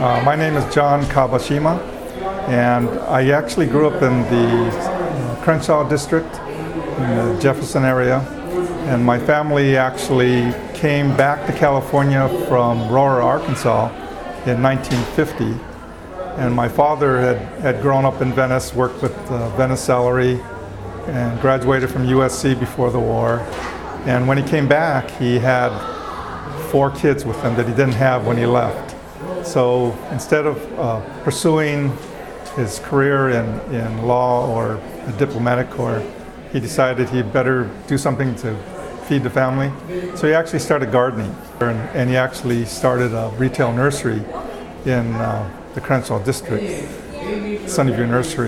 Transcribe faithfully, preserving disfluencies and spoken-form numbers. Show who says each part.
Speaker 1: Uh, my name is John Kawashima, and I actually grew up in the Crenshaw district in the Jefferson area, and my family actually came back to California from Aurora, Arkansas in nineteen fifty. And my father had, had grown up in Venice, worked with uh, Venice Celery, and graduated from U S C before the war. And when he came back, he had four kids with him that he didn't have when he left. So instead of uh, pursuing his career in, in law or a diplomatic corps, he decided he'd better do something to feed the family. So he actually started gardening, and, and he actually started a retail nursery in uh, the Crenshaw district, Sunnyview Nursery.